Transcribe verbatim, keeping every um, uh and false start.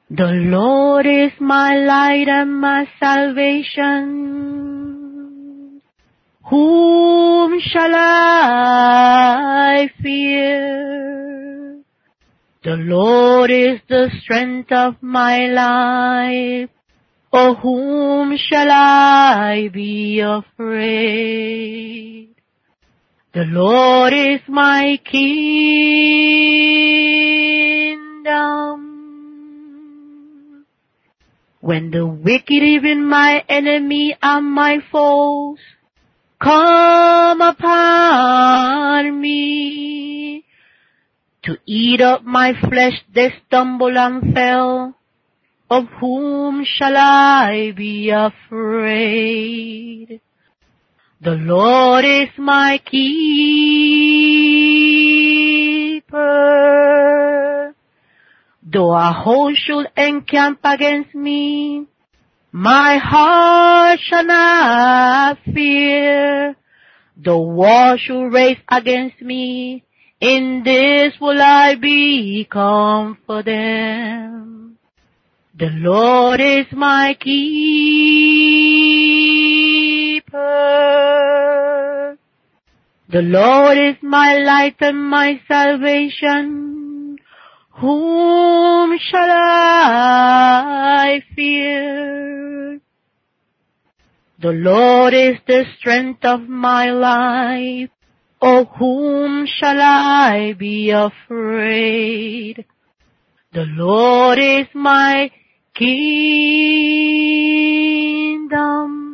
The Lord is my light and my salvation. Whom shall I fear? The Lord is the strength of my life. Of whom shall I be afraid? The Lord is my kingdom. When the wicked, even my enemy and my foes, come upon me to eat up my flesh, they stumble and fell. Of whom shall I be afraid? The Lord is my keeper. Though a host should encamp against me, my heart shall not fear. Though war should raise against me, in this will I be confident. The Lord is my keeper. The Lord is my light and my salvation. Whom shall I fear? The Lord is the strength of my life. Of whom shall I be afraid? The Lord is my kingdom.